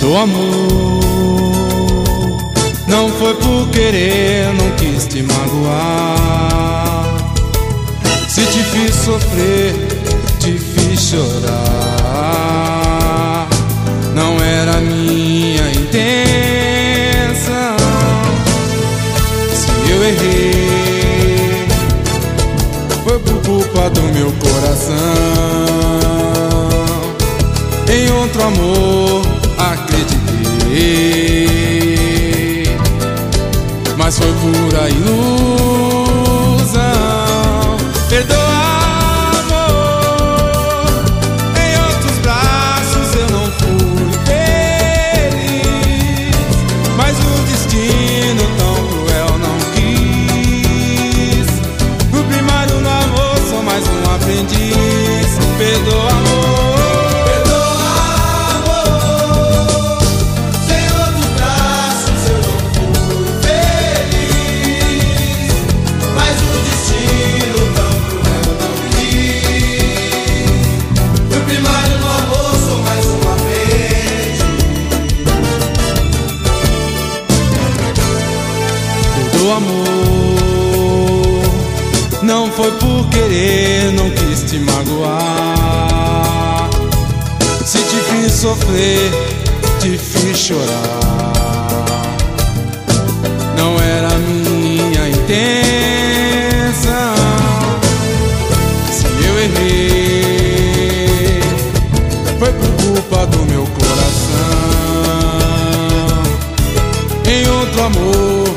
Perdoa, amor, não foi por querer, não quis te magoar. Se te fiz sofrer, te fiz chorar, não era minha intenção. Se eu errei, foi por culpa do meu coração. Em outro amor acreditei, mas foi pura ilusão. Perdoa, amor, em outros braços eu não fui feliz, mas o destino tão cruel não quis. No primário no amor sou mais um aprendiz. Perdoa, amor. Perdoa, amor, não foi por querer, não quis te magoar. Se te fiz sofrer, te fiz chorar, não era minha intenção. Se eu errei, foi por culpa do meu coração. Em outro amor